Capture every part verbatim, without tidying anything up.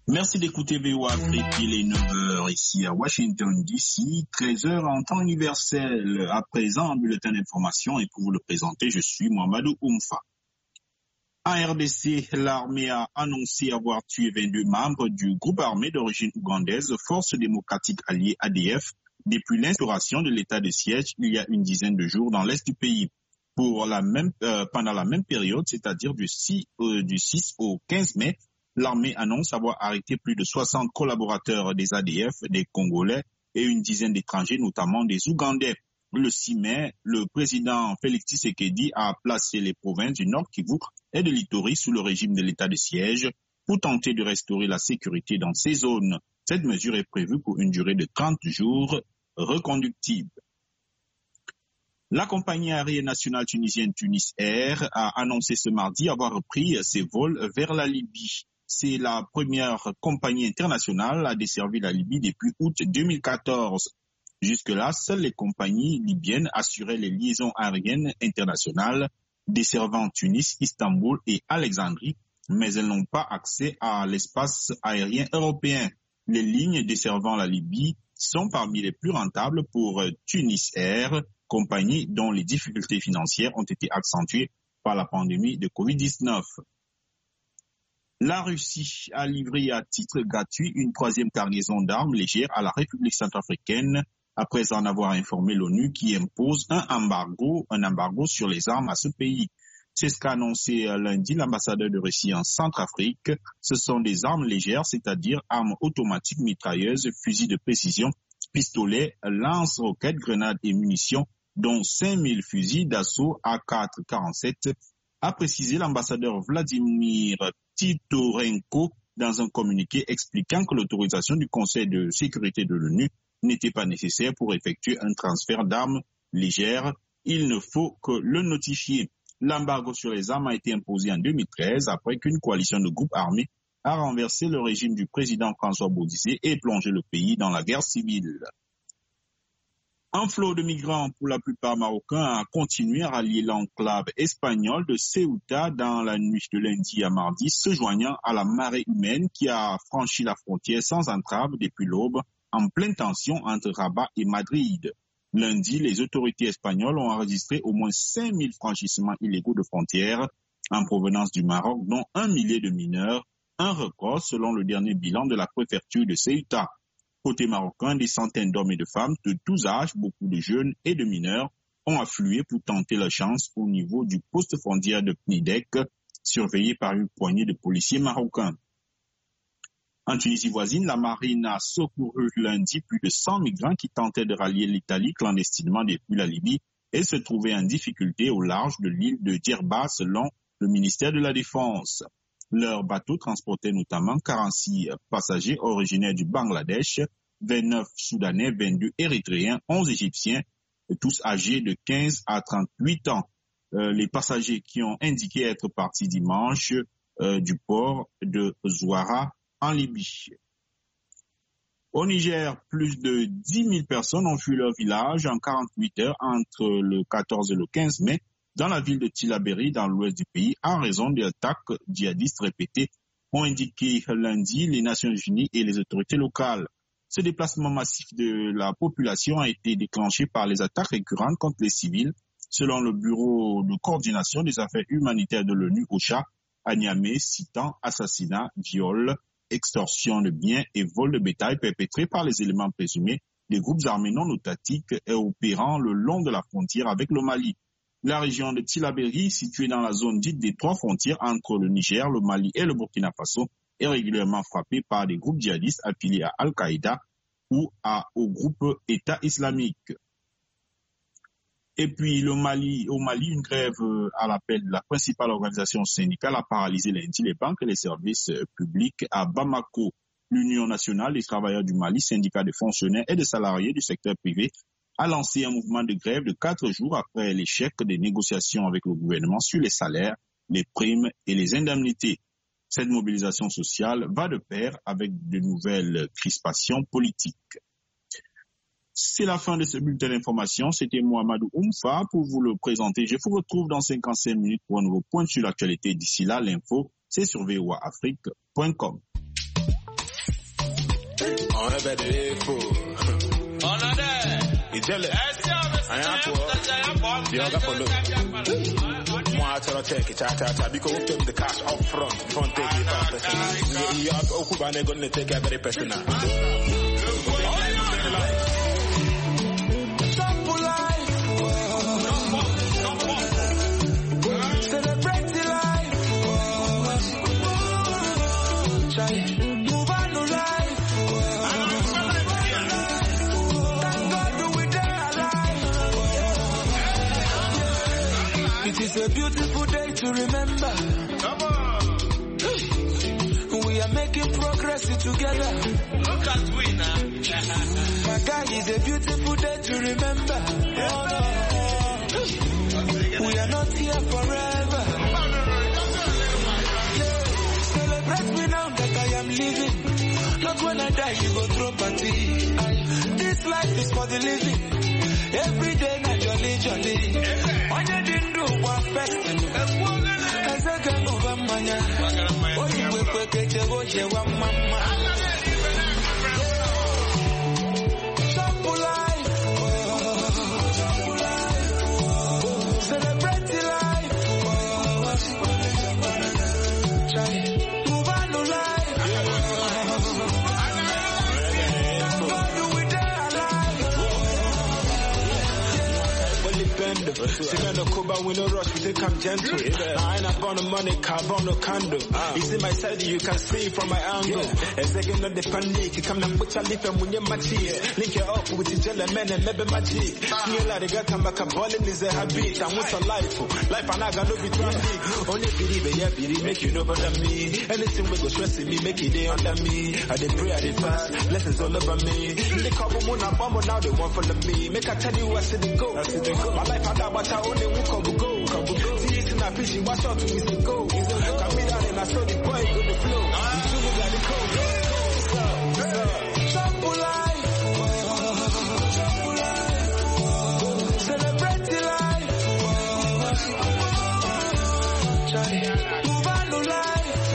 Merci d'écouter V O A Afrique. Il est neuf heures ici à Washington D C, treize heures en temps universel. À présent, un bulletin d'information et pour vous le présenter, je suis Mohamedou Oumfa. En R D C, l'armée a annoncé avoir tué vingt-deux membres du groupe armé d'origine ougandaise Force démocratique alliée A D F depuis l'instauration de l'état de siège il y a une dizaine de jours dans l'est du pays. Pour la même, euh, pendant la même période, c'est-à-dire du six, euh, du six au quinze mai, l'armée annonce avoir arrêté plus de soixante collaborateurs des A D F, des Congolais et une dizaine d'étrangers, notamment des Ougandais. Le six mai, le président Félix Tshisekedi a placé les provinces du Nord Kivu et de l'Ituri sous le régime de l'état de siège pour tenter de restaurer la sécurité dans ces zones. Cette mesure est prévue pour une durée de trente jours reconductible. La compagnie aérienne nationale tunisienne Tunis Air a annoncé ce mardi avoir repris ses vols vers la Libye. C'est la première compagnie internationale à desservir la Libye depuis août deux mille quatorze. Jusque-là, seules les compagnies libyennes assuraient les liaisons aériennes internationales desservant Tunis, Istanbul et Alexandrie, mais elles n'ont pas accès à l'espace aérien européen. Les lignes desservant la Libye sont parmi les plus rentables pour Tunis Air, compagnie dont les difficultés financières ont été accentuées par la pandémie de covid dix-neuf. La Russie a livré à titre gratuit une troisième cargaison d'armes légères à la République centrafricaine après en avoir informé l'ONU qui impose un embargo, un embargo sur les armes à ce pays. C'est ce qu'a annoncé lundi l'ambassadeur de Russie en Centrafrique. Ce sont des armes légères, c'est-à-dire armes automatiques, mitrailleuses, fusils de précision, pistolets, lance-roquettes, grenades et munitions, dont cinq mille fusils d'assaut A quatre quarante-sept, a précisé l'ambassadeur Vladimir Titorenko dans un communiqué expliquant que l'autorisation du Conseil de sécurité de l'ONU n'était pas nécessaire pour effectuer un transfert d'armes légères. Il ne faut que le notifier. L'embargo sur les armes a été imposé en deux mille treize après qu'une coalition de groupes armés a renversé le régime du président François Bozizé et plongé le pays dans la guerre civile. Un flot de migrants, pour la plupart marocains, a continué à rallier l'enclave espagnole de Ceuta dans la nuit de lundi à mardi, se joignant à la marée humaine qui a franchi la frontière sans entrave depuis l'aube, en pleine tension entre Rabat et Madrid. Lundi, les autorités espagnoles ont enregistré au moins cinq mille franchissements illégaux de frontières en provenance du Maroc, dont un millier de mineurs, un record selon le dernier bilan de la préfecture de Ceuta. Côté marocain, des centaines d'hommes et de femmes de tous âges, beaucoup de jeunes et de mineurs, ont afflué pour tenter leur chance au niveau du poste frontière de Pnidec, surveillé par une poignée de policiers marocains. En Tunisie voisine, la marine a secouru lundi plus de cent migrants qui tentaient de rallier l'Italie clandestinement depuis la Libye et se trouvaient en difficulté au large de l'île de Djerba selon le ministère de la Défense. Leur bateau transportait notamment quarante-six passagers originaires du Bangladesh, vingt-neuf Soudanais, vingt-deux Érythréens, onze Égyptiens, tous âgés de quinze à trente-huit ans. Euh, les passagers qui ont indiqué être partis dimanche euh, du port de Zouara en Libye. Au Niger, plus de dix mille personnes ont fui leur village en quarante-huit heures entre le quatorze et le quinze mai dans la ville de Tillabéri, dans l'ouest du pays, en raison des attaques djihadistes répétées, ont indiqué lundi les Nations Unies et les autorités locales. Ce déplacement massif de la population a été déclenché par les attaques récurrentes contre les civils, selon le Bureau de coordination des affaires humanitaires de l'ONU, OCHA, à Niamey, citant assassinats, viols, extorsion de biens et vol de bétail perpétrés par les éléments présumés des groupes armés non authentiques et opérant le long de la frontière avec le Mali. La région de Tillabéri, située dans la zone dite des trois frontières entre le Niger, le Mali et le Burkina Faso, est régulièrement frappée par des groupes djihadistes affiliés à Al-Qaïda ou à, au groupe État islamique. Et puis le Mali, au Mali, une grève à l'appel de la principale organisation syndicale a paralysé lundi les banques et les services publics à Bamako. L'Union nationale des travailleurs du Mali, syndicat de fonctionnaires et de salariés du secteur privé, a lancé un mouvement de grève de quatre jours après l'échec des négociations avec le gouvernement sur les salaires, les primes et les indemnités. Cette mobilisation sociale va de pair avec de nouvelles crispations politiques. C'est la fin de ce bulletin d'information. C'était Mohamedou Oumfa pour vous le présenter. Je vous retrouve dans cinquante-cinq minutes pour un nouveau point sur l'actualité. D'ici là, l'info, c'est sur v o a afrique point com. On a better info. On a there. You jealous? I am for the other follow. Moi, I take it, I because we took the cash up front, front take it out. You have Okubane going to take a very personal. It is a beautiful day to remember. Come on. We are making progress together. Look at we now. My guy, it's a beautiful day to remember. We are not here forever. Celebrate me now that I am living. Not when I die, you go throw party. This life is for the living. Every day, not jolly, jolly. On your dinner, one fest. As I can over mania. Oh, you will put it to watch your one mama. Sample life. Celebrate the life. Move on to life. See no Cuba, we no rush, we say come gentle. I ain't up on the money, carbon no candle. You see my side, you can see from my angle. A second of the panic, you come and put your lip and when you're matchy. Link it up with the jelly man and maybe magic. Feel like the guy come back, a ballin' is a habit. And what's a life? Life and I got no be twenty. Only believe, yeah, believe, make you know better me. Anything we go stressing me, make it day under me. I did pray, I did fast, blessings all over me. They call me moon and bomb, now they want follow me. Make I tell you I see the go. I see the go. My life had that, but I only walk on the go. Come go. See it in a fishing, watch out to me, the go. Come in down and I saw the boy go the flow. You should look at the code. Sample life. Celebrate the life. Move on to life.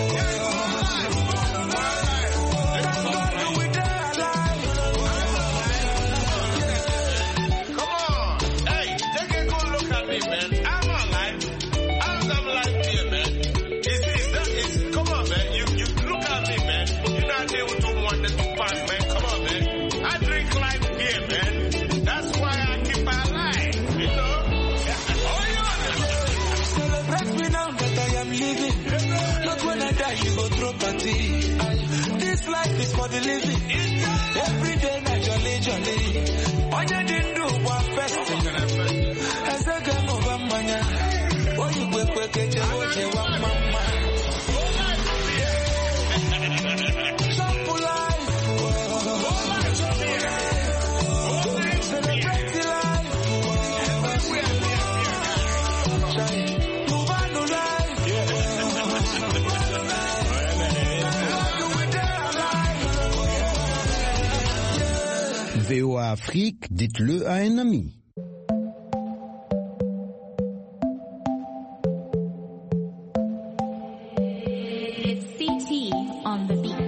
This life is for the living. Every day, not jolly, jolly. On your dinner, one festival. As I come over, mania. Oh, you will quick get your watch, one mama. Sample life. Celebrate the life. Move on to life. V O A Afrique, dites-le à un ami. It's C T on the beat.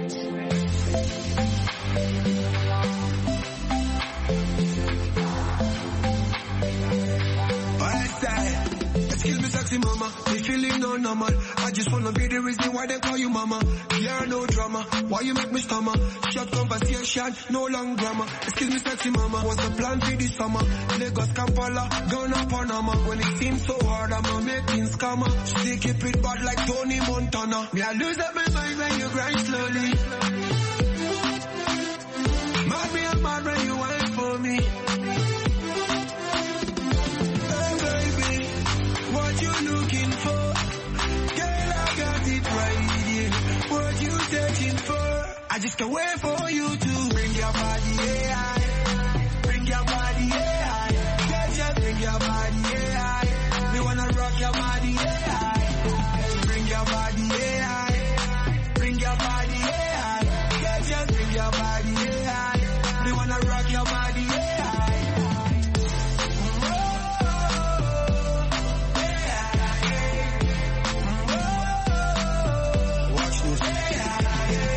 Excuse me, sexy mama, me feeling no normal. I just wanna be the reason why they call you mama. Yeah, no drama, why you make me stammer? Short conversation, no long grammar. Excuse me, sexy mama, what's the plan for this summer? Lagos, Kampala, Ghana, Panama. When it seems so hard, I'm a making scammer. Still keep it bad like Tony Montana. Me, I lose up my mind when you grind slowly. Mad me, I'm mad when you wait for me. What you looking for? Girl, I got it right here. What you searching for? I just can't wait for you to bring your body, yeah.